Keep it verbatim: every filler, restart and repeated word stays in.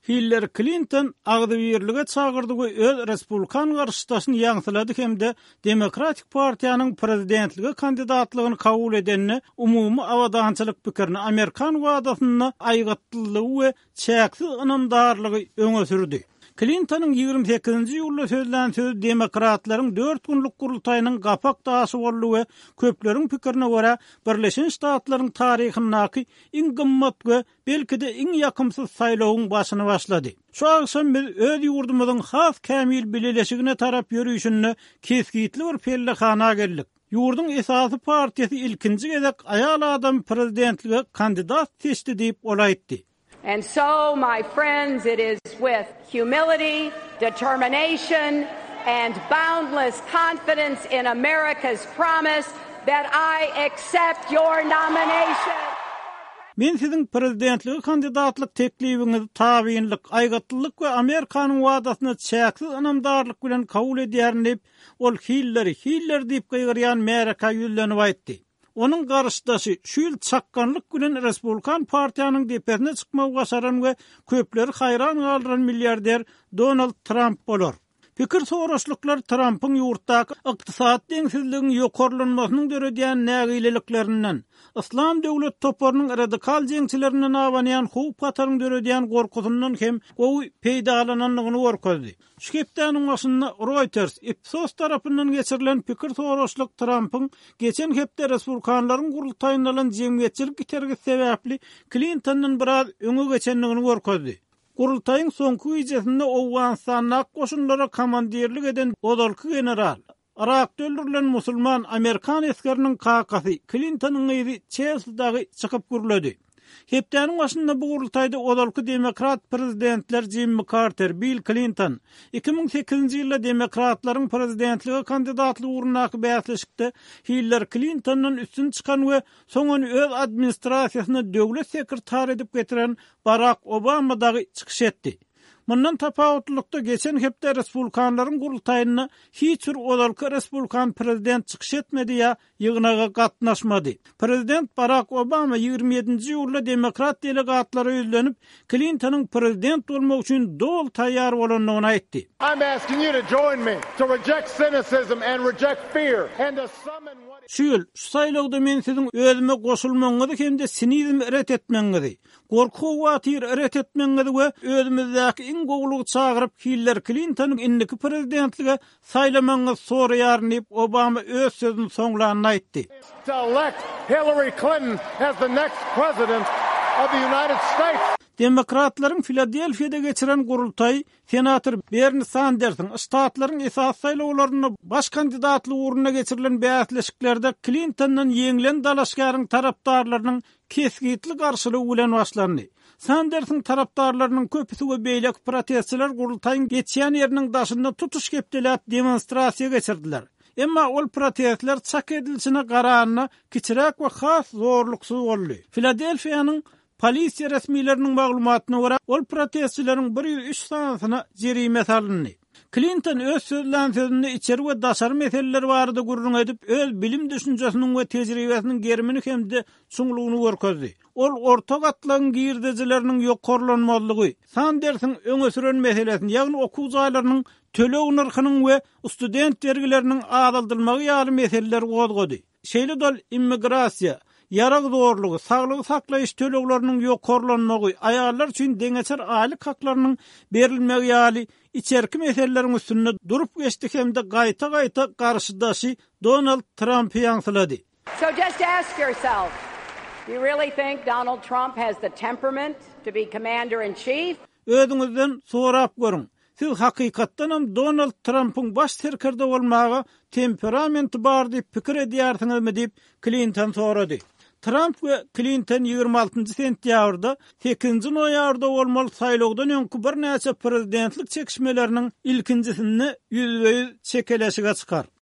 Hillary Clinton agdy birlige çağırdyğı öz Respublikan garşydaşyny ýaňsylady hemde Demokratik Partiýanyň prezidentligi kandidatlygyny kabul edenini umumy awadançylyk pikirini Amerikan wadasyny aýgatdylygy we çäksiz ynamdarlygy öňe sürdi. Clinton'ın ýygrimi sekizinji ýylda sözlän söz demokratlaryň dört günlük gurultaýynyň gapak daşy boldy we köpleriň pikirine görä Birleşen Ştatlaryň taryhyndaky iň gymmat we belki-de iň ýakymsyz saýlawyň başyny başlady. Şu akşam biz öz ýurdumyzyň has kämil bileleşigine tarap ýörüşini kesgitli bir pellehana geldik. Ýurdun esasy partiýasy ilkinji gezek aýal adam prezidentlige kandidat seçdi diýip olaýtdy. And so, my friends, it is with humility, determination, and boundless confidence in America's promise that I accept your nomination. Men sizin prezidentligi kandidatlyk teklibiňizi tabiinlik, aýgatlyk we Amerikanyň wadasyna çäksiz ynamdarlyk bilen kabul edýärin diýip ol Hillary, Hillary diýip gaýgyrýan Mereka ýüzlenip aýtdy. Onun garşydaşy şu ýyl çakkanlyk bilen Respublikan partiýanyň depesine çykmagy başaran we köpleri haýran galdyran milliarder Donald Trump bolar. Pikir soraşlyklar Trump'yň ýurtdaky ykdysat deňsizliginiň ýokarlanmasynyň döredýän nägiliklerinden, İslam döwlet toparynyň radikal jeňçilerinden awanýan howp gataryň döredýän gorkusundan hem gowy peýdalananlygyny görkezdi. Şu hepdeniň başynda Reuters, Ipsos tarapyndan geçirilen pikir soraşlyk Trump'yň geçen hepde Respublikanlaryň gurultaýyndan alan jemgyýetçilik itergi sebäpli Clinton'dan biraz öňe geçenligini görkezdi. Gurultaýyň soňky ýejesinde Owganistanyň goşunlara komandirlik eden odalky general, Irakda öldürilen musulman Amerikan eskeriniň kakasy Clinton'yň ýeri Chelsea'dagy çykyp gürledi. Hepdeniň başynda bu gurultaýda odalky demokrat prezidentler Jimmy Carter, Bill Clinton, iki ming sekizinji ýylda demokratlaryň prezidentligi kandidatlygy ugrundaky bäsleşikde Hillary Clinton'dan üstün çykan we soňra öz administrasiýasyna döwlet sekretary edip getiren Barack Obama dagy çykyş etdi. Mundan tapawutlykda geçen hepde Respublikanlaryň gurultaýyna hiç bir odalky Respublikan prezident çykyş etmedi ýa ýygnaga gatnaşmady. Prezident Barack Obama ýygrimi ýedinji ýylda demokrat delegatlary ýüzlenip Clinton'yň prezident bolmak üçin dol taýýar bolanlygyny aýtdy. I'm asking you to join me to reject cynicism and reject fear and to summon what Şu ýyl, şu saýlawda men siziň özüme goşulmaňyzy hem de sinizmi eret etmeňizi, gorku watyr eret etmeňizi we özümizdäki iň gowlugy çagyryp Hillary Clinton'yň indiki prezidentligi saýlamaňyzy soraýaryn diýip Obama öz sözüni soňlanyny aýtdy. to elect Hillary Clinton as the next president of the United States. Demokratlaryň Filadelfiýada geçiren gurultaý senator Bernie Sanders'ın ştatlaryň esas saýlawlaryny baş kandidatlygy ugruna geçirilen bäsleşiklerde Clinton'dan ýeňilen dalaşgaryň tarapdarlarynyň kesgitli garşylygy bilen başlandy. Sanders'ın tarapdarlarynyň köpüsi we beýlek protestçiler gurultaýyň geçýän ýeriniň daşynda tutuş kepdelap demonstrasiýa geçirdiler. Emma ol protestler çak edilişine garanyna kiçirek we has zorluksyz boldy. Filadelfiýanyň polisiýa resmiýetleriniň maglumatyna görä, ol protestçilerin bir ýüz üç sanatyna jerime salyndy. Clinton öz sözlän sözünde içeri we daşary meseleler barada gurrun edip öz bilim düşünjesiniň we tejribesiniň gerimini hemde çuňlugyny görkezdi. Ol orta gatlaryň girdijileriniň ýokarlanmalygy, Sanders'ın öňe süren meselesini, ýagny okuw jaýlarynyň tölew narhynyň we student vergileriniň azaldylmagy ýaly meseleler gozgody. Şeýle dol immigrasiýa, yarak zorlugy, saglyk saklaýyş tölekleriniň ýokarlanmagy, aýallar üçin deňeçer aýlyk haklarynyň berilmegi ýaly içerki meseleleriň üstünde durup geçdik hemde gaýta-gaýta garşydaşy Donald Trump ýaňsylady. So just ask yourself, do you really think Donald Trump has the temperament to be commander-in-chief? Özüňizden sorap görüň. Siz hakykatdan hem Donald Trump'yň baş serkerde bolmagy temperamenti bar diýip pikir edýärsiňizmi diýip Clinton sorady. Trump we Clinton ýygrimi altynjy sentýabrda sekizinji noýabrda bolmaly saýlawdan öňkü bir näçe prezidentlik çekişmeleriniň ilkinjisini ýüzbe ýüz çekeleşige çykar.